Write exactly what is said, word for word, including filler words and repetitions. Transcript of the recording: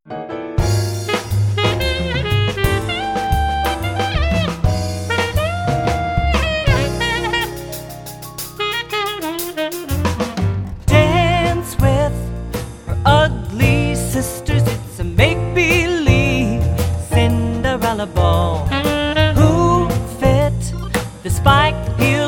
Dance with her ugly sisters, it's a make-believe Cinderella ball. Who fit the spiked heel